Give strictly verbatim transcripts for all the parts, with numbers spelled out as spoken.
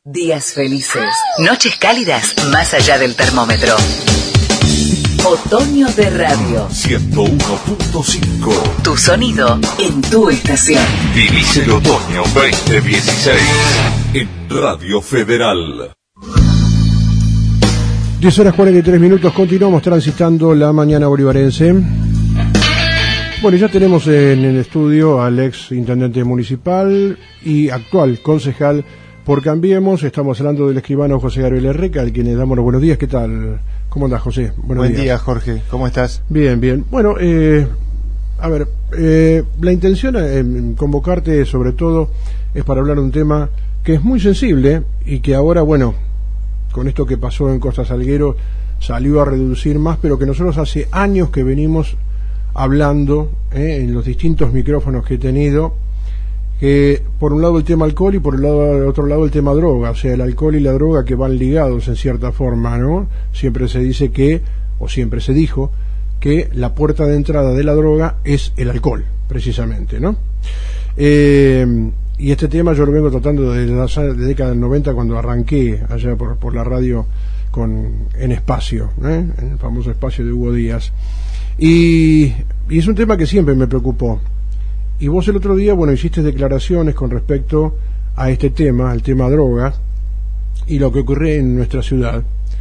Días felices, noches cálidas más allá del termómetro. Otoño de Radio ciento uno punto cinco. Tu sonido en tu estación. Vivís el otoño veinte dieciséis en Radio Federal. diez horas cuarenta y tres minutos, continuamos transitando la mañana bolivarense. Bueno, ya tenemos en el estudio al ex intendente municipal y actual concejal por Cambiemos. Estamos hablando del escribano José Gabriel Erreca, al quien le damos los buenos días. ¿Qué tal? ¿Cómo andás, José? Buenos Buen días. día, Jorge. ¿Cómo estás? Bien, bien. Bueno, eh, a ver, eh, la intención en convocarte sobre todo es para hablar de un tema que es muy sensible y que ahora, bueno, con esto que pasó en Costa Salguero salió a reducir más, pero que nosotros hace años que venimos hablando eh, en los distintos micrófonos que he tenido, que por un lado el tema alcohol y por el lado, otro lado el tema droga, o sea, el alcohol y la droga que van ligados en cierta forma, ¿no? Siempre se dice que, o siempre se dijo, que la puerta de entrada de la droga es el alcohol, precisamente, ¿no? Eh, y este tema yo lo vengo tratando desde la de década del noventa, cuando arranqué allá por, por la radio con en Espacio, ¿eh? En el famoso Espacio de Hugo Díaz. Y, y es un tema que siempre me preocupó. Y vos el otro día, bueno, hiciste declaraciones con respecto a este tema, al tema droga, y lo que ocurre en nuestra ciudad.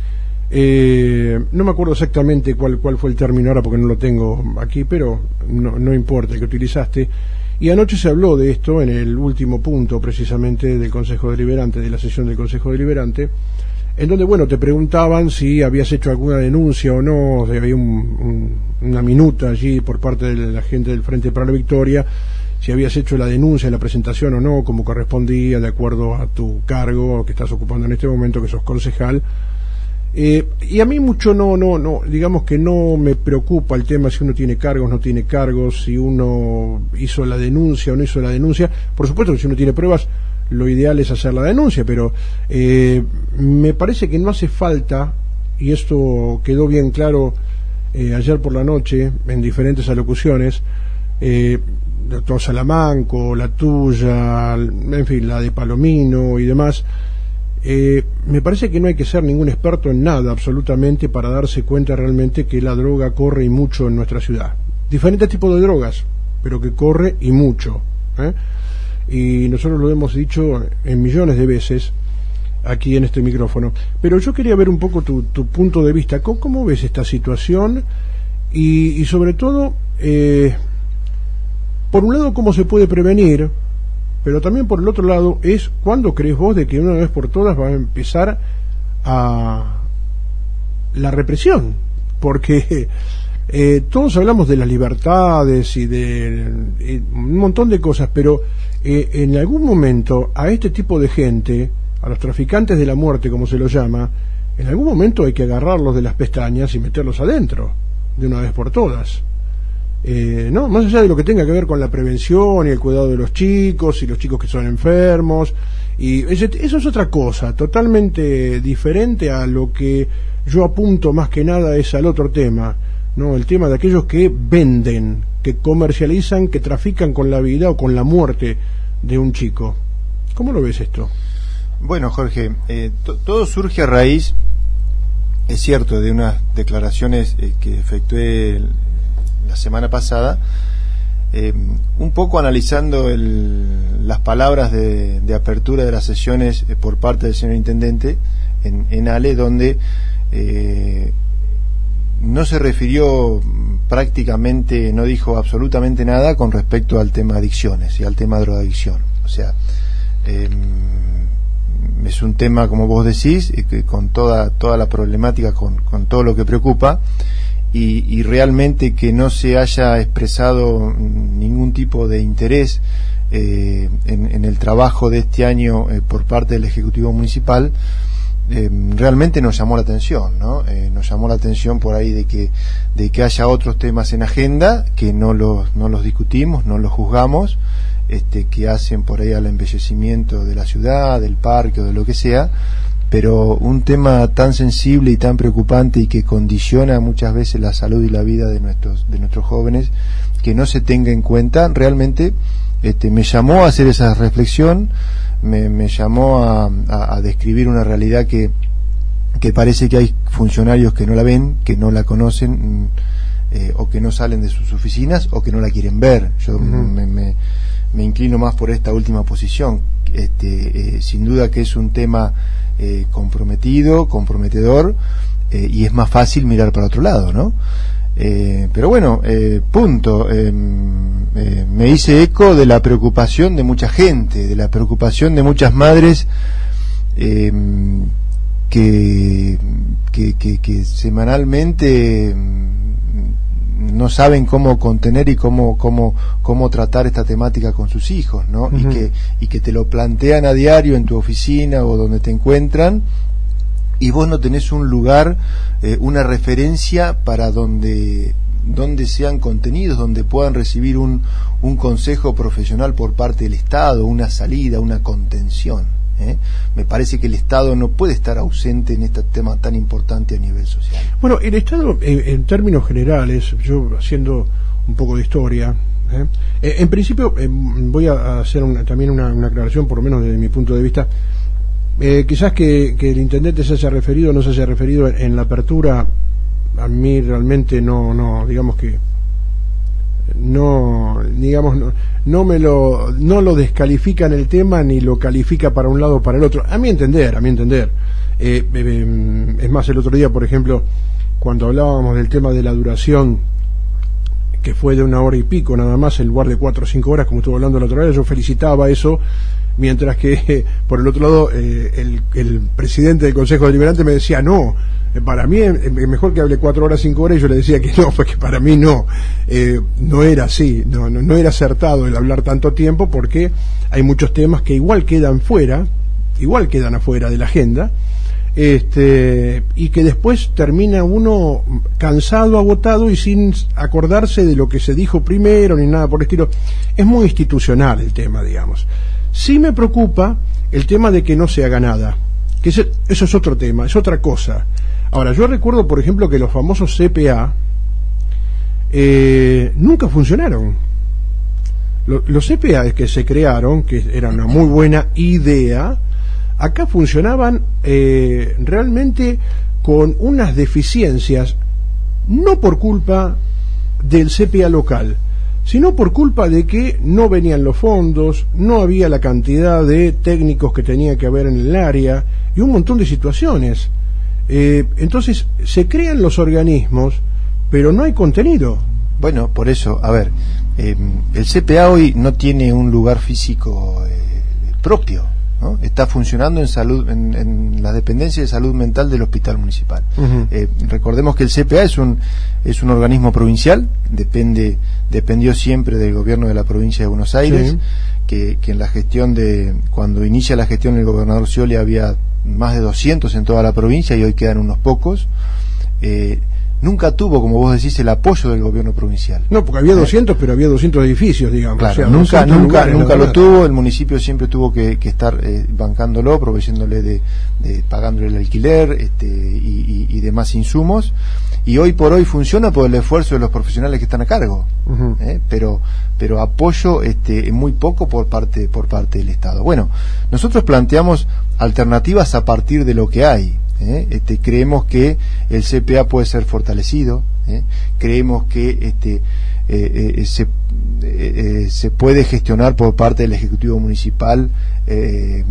Eh, no me acuerdo exactamente cuál, cuál fue el término ahora, porque no lo tengo aquí, pero no, no importa el que utilizaste. Y anoche se habló de esto en el último punto, precisamente, del Consejo Deliberante, de la sesión del Consejo Deliberante, en donde, bueno, te preguntaban si habías hecho alguna denuncia o no, si había un, un, una minuta allí por parte de la gente del Frente para la Victoria, si habías hecho la denuncia, la presentación o no, como correspondía, de acuerdo a tu cargo que estás ocupando en este momento, que sos concejal. Eh, y a mí mucho no, no, no, digamos que no me preocupa el tema si uno tiene cargos, no tiene cargos, si uno hizo la denuncia o no hizo la denuncia. Por supuesto que si uno tiene pruebas, lo ideal es hacer la denuncia, pero eh, me parece que no hace falta, y esto quedó bien claro eh, ayer por la noche en diferentes alocuciones, eh, doctor Salamanco, la tuya, en fin, la de Palomino y demás. Eh, me parece que no hay que ser ningún experto en nada absolutamente para darse cuenta realmente que la droga corre y mucho en nuestra ciudad. Diferentes tipos de drogas, pero que corre y mucho, ¿eh? Y nosotros lo hemos dicho en millones de veces aquí en este micrófono. Pero yo quería ver un poco tu, tu punto de vista. ¿Cómo, cómo ves esta situación? Y, y sobre todo, eh, por un lado, cómo se puede prevenir, pero también por el otro lado es cuándo crees vos de que una vez por todas va a empezar a la represión, porque eh, todos hablamos de las libertades y de eh, un montón de cosas, pero eh, en algún momento a este tipo de gente, a los traficantes de la muerte como se los llama, en algún momento hay que agarrarlos de las pestañas y meterlos adentro de una vez por todas. Eh, no, más allá de lo que tenga que ver con la prevención y el cuidado de los chicos y los chicos que son enfermos, y ese, eso es otra cosa totalmente diferente a lo que yo apunto más que nada es al otro tema, no, el tema de aquellos que venden, que comercializan, que trafican con la vida o con la muerte de un chico. ¿Cómo lo ves esto? Bueno, Jorge, eh, to- todo surge a raíz, es cierto, de unas declaraciones eh, que efectué el, la semana pasada, eh, un poco analizando el, las palabras de, de apertura de las sesiones eh, por parte del señor intendente en, en Ale, donde eh, no se refirió prácticamente, no dijo absolutamente nada con respecto al tema adicciones y al tema drogadicción. O sea, eh, es un tema, como vos decís, eh, que con toda toda la problemática, con, con todo lo que preocupa, y, y realmente que no se haya expresado ningún tipo de interés eh, en, en el trabajo de este año eh, por parte del Ejecutivo Municipal, eh, realmente nos llamó la atención, ¿no? Eh, nos llamó la atención por ahí de que de que haya otros temas en agenda que no los no los discutimos, no los juzgamos, este, que hacen por ahí al embellecimiento de la ciudad, del parque o de lo que sea, pero un tema tan sensible y tan preocupante y que condiciona muchas veces la salud y la vida de nuestros de nuestros jóvenes, que no se tenga en cuenta, realmente este, me llamó a hacer esa reflexión, me, me llamó a, a, a describir una realidad que, que parece que hay funcionarios que no la ven, que no la conocen, eh, o que no salen de sus oficinas, o que no la quieren ver. Yo uh-huh. me, me, me inclino más por esta última posición. Este, eh, sin duda que es un tema eh, comprometido, comprometedor, eh, y es más fácil mirar para otro lado, ¿no? Eh, pero bueno, eh, punto. Eh, eh, me hice eco de la preocupación de mucha gente, de la preocupación de muchas madres eh, que, que, que, que semanalmente no saben cómo contener y cómo cómo cómo tratar esta temática con sus hijos, ¿no? Uh-huh. Y que y que te lo plantean a diario en tu oficina o donde te encuentran, y vos no tenés un lugar, eh, una referencia para donde donde sean contenidos, donde puedan recibir un un consejo profesional por parte del Estado, una salida, una contención. ¿Eh? Me parece que el Estado no puede estar ausente en este tema tan importante a nivel social. Bueno, el Estado, en, en términos generales, yo haciendo un poco de historia, ¿eh? Eh, en principio eh, voy a hacer una, también una, una aclaración, por lo menos desde mi punto de vista. Eh, quizás que, que el intendente se haya referido o no se haya referido en, en la apertura, a mí realmente no, no digamos que no digamos no, no me lo no lo descalifica en el tema ni lo califica para un lado o para el otro, a mi entender a mi entender eh, eh, es más, el otro día, por ejemplo, cuando hablábamos del tema de la duración, que fue de una hora y pico nada más, en lugar de cuatro o cinco horas como estuvo hablando la otra vez, yo felicitaba eso, mientras que eh, por el otro lado eh, el, el presidente del Consejo Deliberante me decía no, para mí es mejor que hable cuatro horas, cinco horas, y yo le decía que no, porque para mí no, eh, no era así, no, no, no era acertado el hablar tanto tiempo, porque hay muchos temas que igual quedan fuera, igual quedan afuera de la agenda, este, y que después termina uno cansado, agotado y sin acordarse de lo que se dijo primero ni nada por el estilo. Es muy institucional el tema, digamos. Sí me preocupa el tema de que no se haga nada, que ese, eso es otro tema, es otra cosa. Ahora, yo recuerdo, por ejemplo, que los famosos C P A eh, nunca funcionaron. Los, los C P A que se crearon, que era una muy buena idea, acá funcionaban eh, realmente con unas deficiencias, no por culpa del C P A local, sino por culpa de que no venían los fondos, no había la cantidad de técnicos que tenía que haber en el área, y un montón de situaciones. Eh, entonces se crean los organismos, pero no hay contenido. Bueno, por eso, a ver, eh, el C P A hoy no tiene un lugar físico eh, propio, ¿no? Está funcionando en salud, en, en las dependencias de salud mental del hospital municipal. Uh-huh. Eh, recordemos que el C P A es un es un organismo provincial, depende dependió siempre del gobierno de la provincia de Buenos Aires, sí. que, que en la gestión de cuando inicia la gestión del gobernador Scioli había más de doscientos en toda la provincia y hoy quedan unos pocos. Eh, nunca tuvo, como vos decís, el apoyo del gobierno provincial. No, porque había doscientos, eh, pero había doscientos edificios, digamos. Claro, o sea, nunca nunca nunca lo tuvo, el municipio siempre tuvo que, que estar eh, bancándolo, proveyéndole de, de pagándole el alquiler este, y, y, y demás insumos, y hoy por hoy funciona por el esfuerzo de los profesionales que están a cargo. Uh-huh. eh, pero pero apoyo este muy poco por parte por parte del Estado. Bueno, nosotros planteamos alternativas a partir de lo que hay. ¿Eh? Este, creemos que el C P A puede ser fortalecido, ¿eh? creemos que este, eh, eh, se, eh, se puede gestionar por parte del Ejecutivo Municipal eh,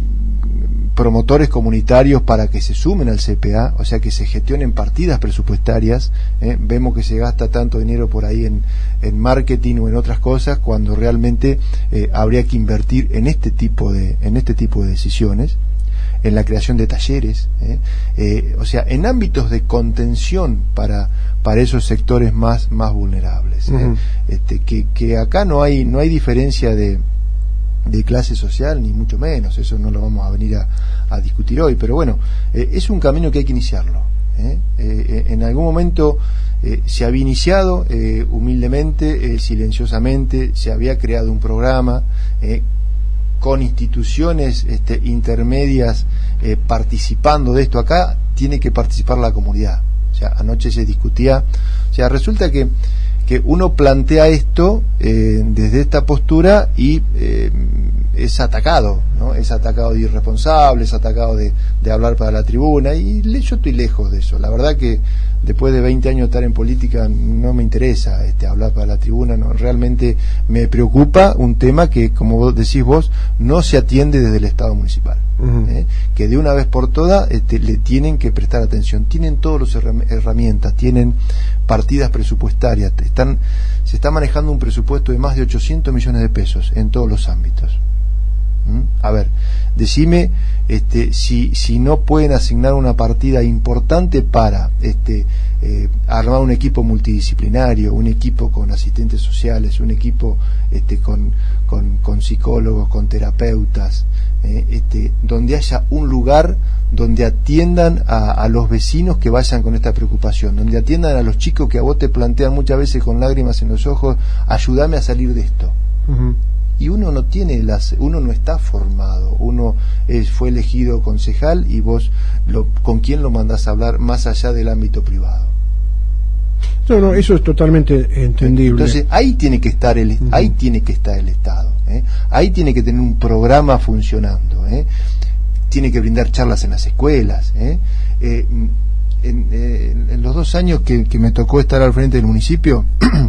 promotores comunitarios para que se sumen al C P A, o sea que se gestionen partidas presupuestarias. ¿eh? Vemos que se gasta tanto dinero por ahí en, en marketing o en otras cosas, cuando realmente eh, habría que invertir en este tipo de, en este tipo de decisiones, en la creación de talleres, ¿eh? Eh, o sea, en ámbitos de contención para para esos sectores más más vulnerables. ¿eh? Uh-huh. Este, que, que acá no hay no hay diferencia de, de clase social, ni mucho menos, eso no lo vamos a venir a, a discutir hoy, pero bueno, eh, es un camino que hay que iniciarlo. ¿eh? Eh, en algún momento eh, se había iniciado, eh, humildemente, eh, silenciosamente, se había creado un programa, eh, con instituciones este, intermedias eh, participando de esto. Acá tiene que participar la comunidad. O sea, anoche se discutía, o sea, resulta que, que uno plantea esto eh, desde esta postura y eh, es atacado, ¿no? Es atacado de irresponsable, es atacado de, de hablar para la tribuna, y le, yo estoy lejos de eso. La verdad que después de veinte años de estar en política no me interesa este, hablar para la tribuna, no, realmente me preocupa un tema que, como vos decís vos, no se atiende desde el Estado municipal. Uh-huh. ¿eh? Que de una vez por todas este, le tienen que prestar atención. Tienen todas las herramientas, tienen partidas presupuestarias, están, se está manejando un presupuesto de más de ochocientos millones de pesos en todos los ámbitos. A ver, decime este, si, si no pueden asignar una partida importante para este, eh, armar un equipo multidisciplinario, un equipo con asistentes sociales, un equipo este, con, con, con psicólogos, con terapeutas, eh, este, donde haya un lugar donde atiendan a, a los vecinos que vayan con esta preocupación, donde atiendan a los chicos que a vos te plantean muchas veces con lágrimas en los ojos, ayúdame a salir de esto. Uh-huh. Y uno no tiene las, uno no está formado, uno es, fue elegido concejal y vos lo, con quién lo mandás a hablar más allá del ámbito privado. No, no, eso es totalmente entendible. Entonces ahí tiene que estar el, uh-huh. ahí tiene que estar el Estado, ¿eh? Ahí tiene que tener un programa funcionando, ¿eh? Tiene que brindar charlas en las escuelas, ¿eh? Eh, en, eh, en los dos años que, que me tocó estar al frente del municipio,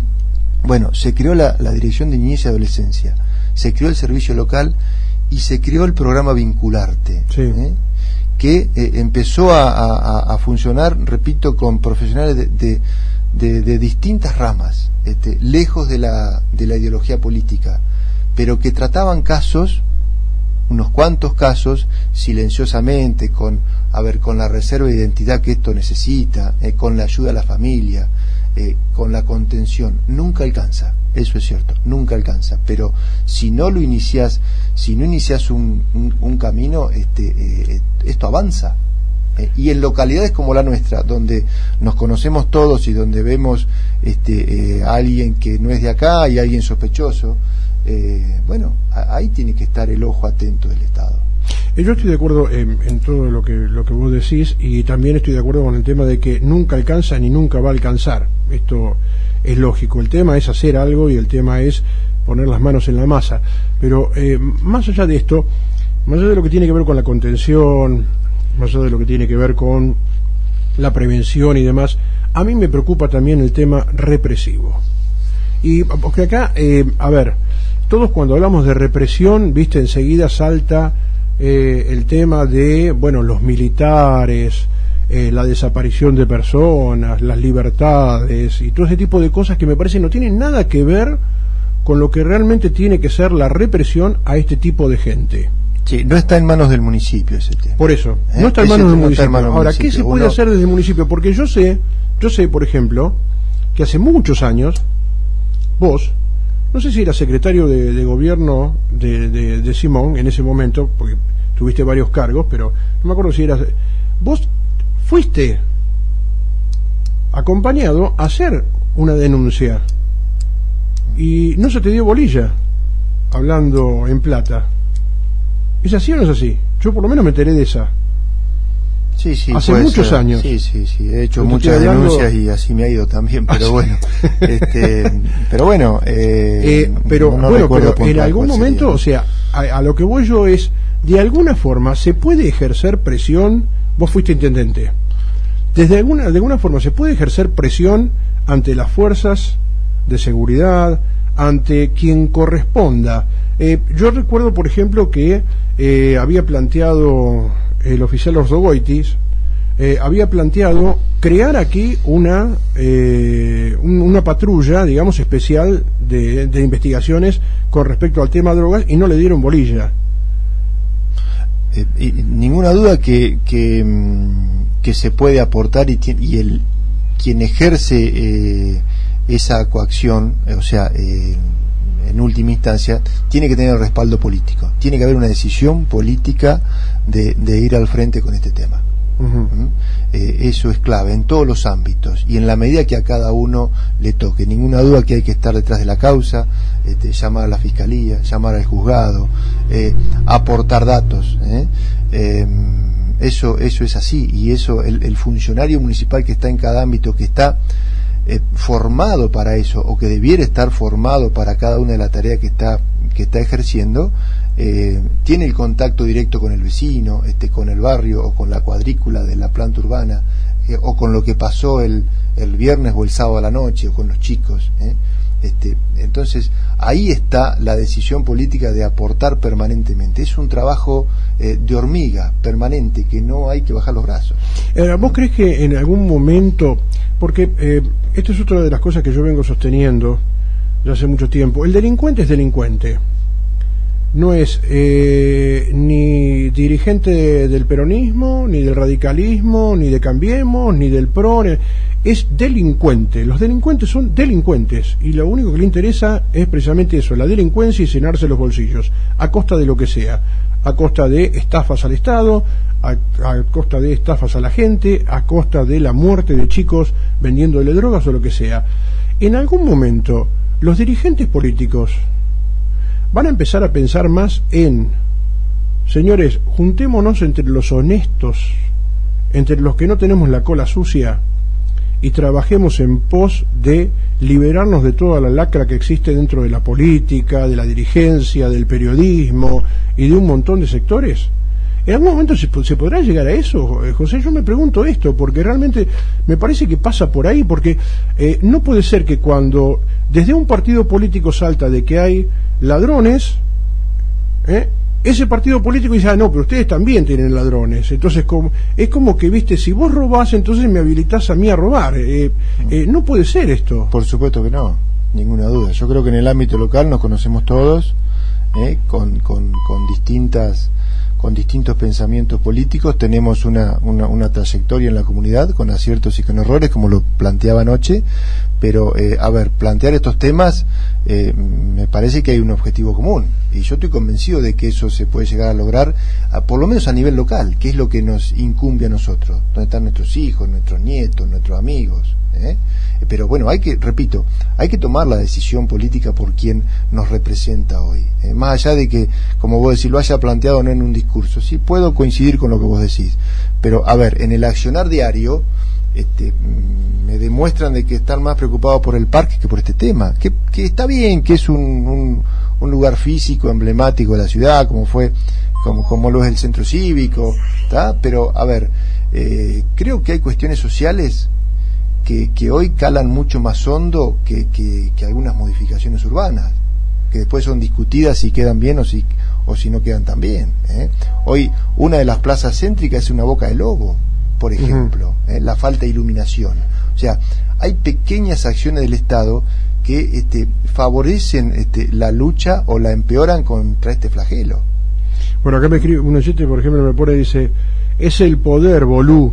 bueno, se creó la, la Dirección de Niñez y Adolescencia, se creó el servicio local y se creó el programa Vincularte, sí. ¿eh? que eh, empezó a, a, a funcionar, repito, con profesionales de, de, de, de distintas ramas, este, lejos de la, de la ideología política, pero que trataban casos, unos cuantos casos, silenciosamente, con, a ver, con la reserva de identidad que esto necesita, eh, con la ayuda a la familia, eh, con la contención. Nunca alcanza, eso es cierto, nunca alcanza, pero si no lo inicias, si no inicias un, un, un camino, este, eh, esto avanza. Eh, y en localidades como la nuestra, donde nos conocemos todos y donde vemos este, eh, a alguien que no es de acá y a alguien sospechoso, eh, bueno, a, ahí tiene que estar el ojo atento del Estado. Yo estoy de acuerdo en, en todo lo que lo que vos decís, y también estoy de acuerdo con el tema de que nunca alcanza ni nunca va a alcanzar. Esto es lógico. El tema es hacer algo y el tema es poner las manos en la masa. Pero eh, más allá de esto, más allá de lo que tiene que ver con la contención, más allá de lo que tiene que ver con la prevención y demás, a mí me preocupa también el tema represivo. Y porque acá, eh, a ver, todos cuando hablamos de represión, viste, enseguida salta eh, el tema de, bueno, los militares, eh, la desaparición de personas, las libertades y todo ese tipo de cosas que me parece no tienen nada que ver con lo que realmente tiene que ser la represión a este tipo de gente. Sí, no está en manos del municipio ese tema. Por eso, ¿Eh? no está en manos del municipio. Manos Ahora, municipio. ¿qué se puede Uno... hacer desde el municipio? Porque yo sé, yo sé, por ejemplo, que hace muchos años, vos, no sé si era secretario de, de gobierno de, de, de Simón en ese momento, porque tuviste varios cargos, pero no me acuerdo si eras... Vos fuiste acompañado a hacer una denuncia y no se te dio bolilla, hablando en plata. ¿Es así o no es así? Yo por lo menos me enteré de esa. Sí, sí, hace muchos ser. años. Sí, sí, sí. He hecho muchas denuncias y así me ha ido también, pero bueno. este, pero bueno, eh, eh, pero no, no bueno, pero en algún momento, sería. o sea, a, a lo que voy yo es, de alguna forma se puede ejercer presión. Vos fuiste intendente. Desde alguna, de alguna forma se puede ejercer presión ante las fuerzas de seguridad, ante quien corresponda. Eh, yo recuerdo, por ejemplo, que eh, había planteado el oficial Ordogoitis, eh, había planteado crear aquí una eh, un, una patrulla, digamos, especial de, de investigaciones con respecto al tema de drogas, y no le dieron bolilla. Eh, y ninguna duda que, que, que se puede aportar, y, y el quien ejerce eh, esa coacción, o sea, eh, en última instancia, tiene que tener el respaldo político, tiene que haber una decisión política de, de ir al frente con este tema. Uh-huh. ¿Mm? Eh, eso es clave en todos los ámbitos y en la medida que a cada uno le toque. Ninguna duda que hay que estar detrás de la causa, este, llamar a la fiscalía, llamar al juzgado, eh, aportar datos. ¿eh? Eh, eso, eso es así, y eso el, el funcionario municipal que está en cada ámbito, que está Eh, formado para eso, o que debiera estar formado para cada una de las tareas que está que está ejerciendo, eh, tiene el contacto directo con el vecino, este, con el barrio o con la cuadrícula de la planta urbana, eh, o con lo que pasó el, el viernes o el sábado a la noche, o con los chicos, ¿eh? Este, entonces ahí está la decisión política de aportar permanentemente. Es un trabajo eh, de hormiga permanente, que no hay que bajar los brazos. Eh, ¿Vos crees que en algún momento, porque eh, esto es otra de las cosas que yo vengo sosteniendo ya hace mucho tiempo, el delincuente es delincuente, no es eh, ni dirigente del peronismo, ni del radicalismo, ni de Cambiemos, ni del P R O, es delincuente. Los delincuentes son delincuentes y lo único que le interesa es precisamente eso, la delincuencia y llenarse los bolsillos, a costa de lo que sea, a costa de estafas al Estado, a, a costa de estafas a la gente, a costa de la muerte de chicos vendiéndole drogas o lo que sea. En algún momento los dirigentes políticos van a empezar a pensar más en, señores, juntémonos entre los honestos, entre los que no tenemos la cola sucia, y trabajemos en pos de liberarnos de toda la lacra que existe dentro de la política, de la dirigencia, del periodismo y de un montón de sectores. ¿En algún momento se, se podrá llegar a eso, José? Yo me pregunto esto, porque realmente me parece que pasa por ahí, porque eh, no puede ser que cuando desde un partido político salta de que hay ladrones, ¿eh? ese partido político dice, ah, no, pero ustedes también tienen ladrones. Entonces, como, es como que, viste, si vos robás, entonces me habilitás a mí a robar. Eh, eh, no puede ser esto. Por supuesto que no, ninguna duda. Yo creo que en el ámbito local nos conocemos todos, eh, con, con, con distintas... con distintos pensamientos políticos, tenemos una, una, una trayectoria en la comunidad, con aciertos y con errores, como lo planteaba anoche, pero, eh, a ver, plantear estos temas, eh, me parece que hay un objetivo común, y yo estoy convencido de que eso se puede llegar a lograr, a, por lo menos a nivel local, que es lo que nos incumbe a nosotros, donde están nuestros hijos, nuestros nietos, nuestros amigos, ¿eh? Pero bueno, hay que, repito, hay que tomar la decisión política por quien nos representa hoy, eh, más allá de que, como vos decís, lo haya planteado no en un discurso, sí puedo coincidir con lo que vos decís, pero a ver, en el accionar diario este, me demuestran de que están más preocupados por el parque que por este tema, que, que está bien, que es un, un, un lugar físico emblemático de la ciudad, como fue, como, como lo es el centro cívico, ¿tá? Pero a ver, eh, creo que hay cuestiones sociales Que, que hoy calan mucho más hondo que, que, que algunas modificaciones urbanas, que después son discutidas si quedan bien o si, o si no quedan tan bien, ¿eh? Hoy una de las plazas céntricas es una Boca de Lobo, por ejemplo, uh-huh. ¿eh? La falta de iluminación. O sea, hay pequeñas acciones del Estado que este, favorecen este, la lucha o la empeoran contra este flagelo. Bueno, acá me escribe un oyente, por ejemplo, me pone, dice, es el poder, bolú.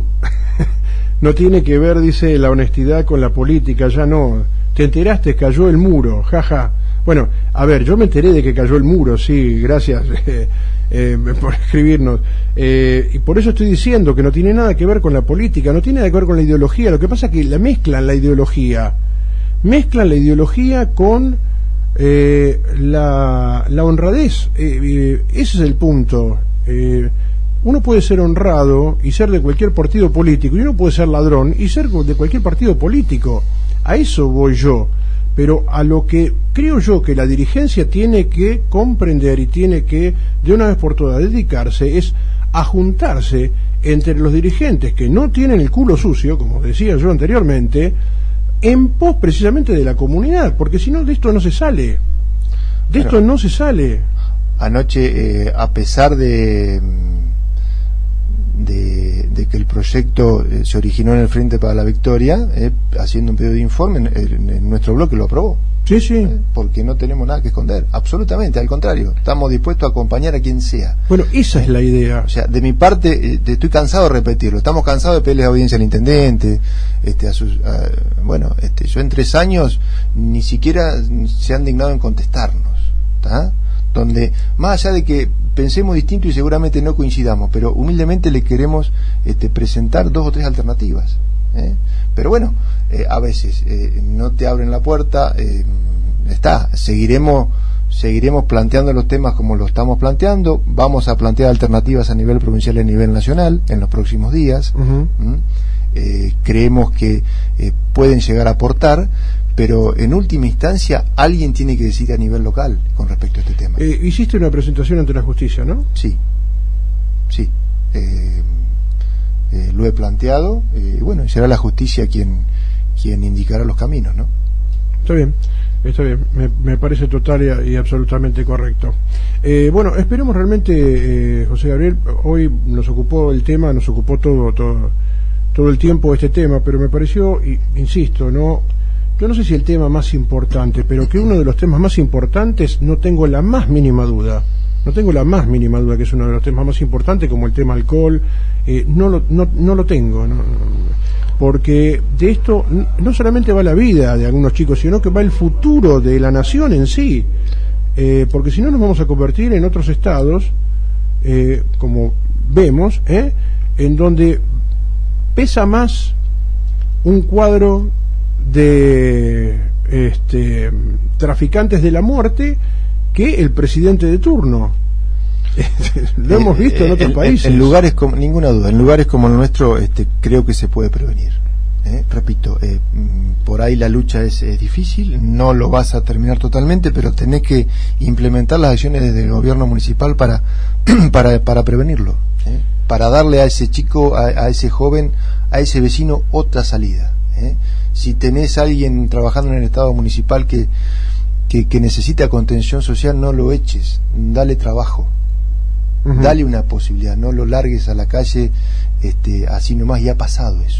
No tiene que ver, dice, la honestidad con la política, ya no. Te enteraste, cayó el muro, jaja. Ja. Bueno, a ver, yo me enteré de que cayó el muro, sí, gracias eh, eh, por escribirnos. Eh, y por eso estoy diciendo que no tiene nada que ver con la política, no tiene nada que ver con la ideología. Lo que pasa es que la mezclan la ideología. Mezclan la ideología con eh, la, la honradez. Eh, eh, ese es el punto. Eh, Uno puede ser honrado y ser de cualquier partido político, y uno puede ser ladrón y ser de cualquier partido político. A eso voy yo. Pero a lo que creo yo que la dirigencia tiene que comprender y tiene que, de una vez por todas, dedicarse, es a juntarse entre los dirigentes que no tienen el culo sucio, como decía yo anteriormente, en pos precisamente de la comunidad, porque si no, de esto no se sale. De esto no se sale. Anoche, eh, a pesar de... De, de que el proyecto eh, se originó en el Frente para la Victoria, eh, haciendo un pedido de informe, en, en, en nuestro bloque lo aprobó. Sí, sí. Eh, porque no tenemos nada que esconder, absolutamente, al contrario, estamos dispuestos a acompañar a quien sea. Bueno, esa es la idea. O sea, de mi parte, eh, estoy cansado de repetirlo, estamos cansados de pedirle audiencia al intendente, este, a sus, a, bueno, este, yo en tres años ni siquiera se han dignado en contestarnos, ¿tá? Donde, más allá de que pensemos distinto y seguramente no coincidamos, pero humildemente le queremos este, presentar dos o tres alternativas, ¿eh? Pero bueno, eh, a veces eh, no te abren la puerta, eh, está, seguiremos seguiremos planteando los temas como lo estamos planteando, vamos a plantear alternativas a nivel provincial y a nivel nacional en los próximos días. Uh-huh. ¿Mm? Eh, creemos que eh, pueden llegar a aportar, pero en última instancia alguien tiene que decidir a nivel local con respecto a este tema. Eh, hiciste una presentación ante la justicia, ¿no? Sí, sí. Eh, eh, lo he planteado, y eh, bueno, será la justicia quien, quien indicará los caminos, ¿no? Está bien. Está bien, me, me parece total y, y absolutamente correcto. Eh, bueno, esperemos realmente, eh, José Gabriel, hoy nos ocupó el tema, nos ocupó todo, todo, todo el tiempo este tema, pero me pareció, y, insisto, no, yo no sé si el tema más importante, pero que uno de los temas más importantes, no tengo la más mínima duda, no tengo la más mínima duda que es uno de los temas más importantes, como el tema alcohol, eh, no, lo, no, no lo tengo, no, no, porque de esto no solamente va la vida de algunos chicos, sino que va el futuro de la nación en sí, eh, porque si no nos vamos a convertir en otros estados, eh, como vemos, eh, en donde pesa más un cuadro de este, traficantes de la muerte que el presidente de turno. Lo hemos visto en otros en, países. En lugares como, ninguna duda, en lugares como el nuestro, este, creo que se puede prevenir. ¿eh? Repito, eh, por ahí la lucha es, es difícil, no lo vas a terminar totalmente, pero tenés que implementar las acciones desde el gobierno municipal para para, para prevenirlo, ¿eh? Para darle a ese chico, a, a ese joven, a ese vecino otra salida. ¿eh? Si tenés a alguien trabajando en el Estado municipal que, que, que necesita contención social, no lo eches, dale trabajo. Uh-huh. Dale una posibilidad, no lo largues a la calle este, así nomás, y ha pasado eso.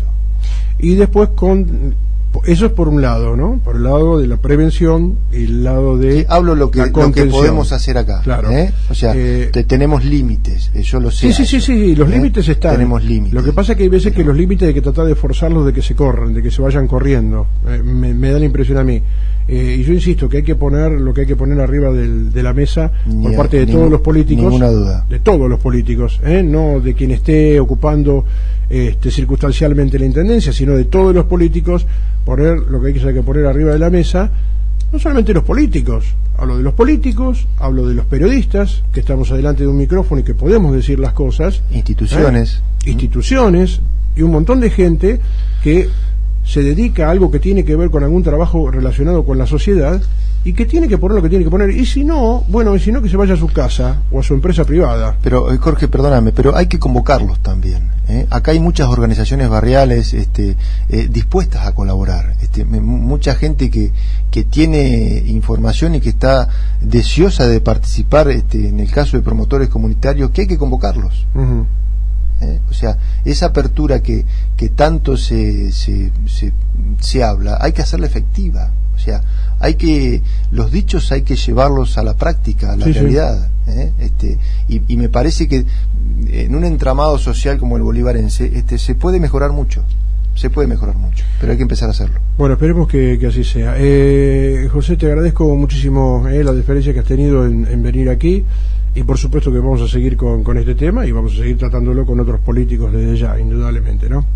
Y después con eso es por un lado, ¿no? Por el lado de la prevención y el lado de sí, hablo lo que, la lo que podemos hacer acá. Claro. ¿eh? O sea, eh, te, tenemos límites, eh, yo lo sé. Sí, sí, sí, sí, los ¿eh? límites están. Tenemos límites. Lo que pasa es que hay veces Pero... que los límites hay que tratar de forzarlos de que se corran, de que se vayan corriendo. Eh, me, me da la impresión a mí. Eh, y yo insisto que hay que poner lo que hay que poner arriba del, de la mesa por Ni, parte de ningún, todos los políticos, ninguna duda. de todos los políticos, ¿eh? No de quien esté ocupando este, circunstancialmente la intendencia, sino de todos los políticos, poner lo que hay que, hay que poner arriba de la mesa, no solamente los políticos, hablo de los políticos, hablo de los periodistas, que estamos adelante de un micrófono y que podemos decir las cosas, instituciones, ¿eh? instituciones y un montón de gente que se dedica a algo que tiene que ver con algún trabajo relacionado con la sociedad y que tiene que poner lo que tiene que poner, y si no, bueno, y si no, que se vaya a su casa o a su empresa privada. Pero Jorge, perdóname, pero hay que convocarlos también, ¿eh? Acá hay muchas organizaciones barriales este, eh, dispuestas a colaborar, este, mucha gente que, que tiene información y que está deseosa de participar, este, en el caso de promotores comunitarios, que hay que convocarlos. Uh-huh. ¿Eh? O sea, esa apertura que, que tanto se, se, se, se habla, hay que hacerla efectiva. O sea, hay que, los dichos hay que llevarlos a la práctica, a la sí, realidad. Sí. ¿eh? Este, y, y me parece que en un entramado social como el bolivarense, este, se puede mejorar mucho. Se puede mejorar mucho, pero hay que empezar a hacerlo. Bueno, esperemos que, que así sea. Eh, José, te agradezco muchísimo eh, la diferencia que has tenido en, en venir aquí. Y por supuesto que vamos a seguir con, con este tema y vamos a seguir tratándolo con otros políticos desde ya, indudablemente, ¿no?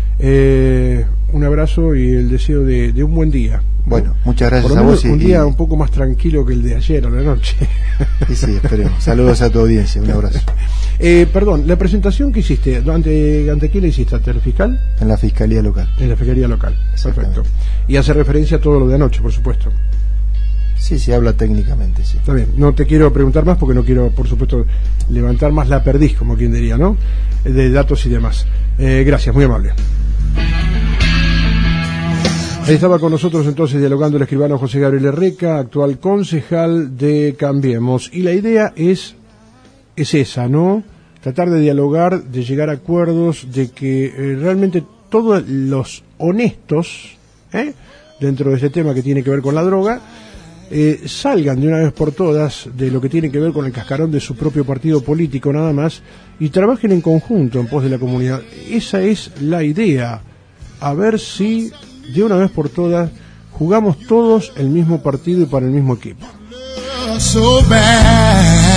Eh, un abrazo y el deseo de, de un buen día. Bueno, muchas gracias por lo menos a vos. Un y, día y... un poco más tranquilo que el de ayer a la noche. Sí, sí, esperemos. Saludos a tu audiencia, un abrazo. Eh, perdón, la presentación que hiciste, ¿ante, ante quién la hiciste? ¿Ante el fiscal? En la Fiscalía Local. En la Fiscalía Local, perfecto. Y hace referencia a todo lo de anoche, por supuesto. Sí, se habla técnicamente, sí. Está bien, no te quiero preguntar más porque no quiero, por supuesto, levantar más la perdiz, como quien diría, ¿no? De datos y demás. Eh, gracias, muy amable. Ahí estaba con nosotros entonces dialogando el escribano José Gabriel Erreca, actual concejal de Cambiemos. Y la idea es, es esa, ¿no? Tratar de dialogar, de llegar a acuerdos, de que eh, realmente todos los honestos, ¿eh? dentro de ese tema que tiene que ver con la droga, Eh, salgan de una vez por todas de lo que tiene que ver con el cascarón de su propio partido político nada más y trabajen en conjunto en pos de la comunidad. Esa es la idea, a ver si de una vez por todas jugamos todos el mismo partido y para el mismo equipo. So bad.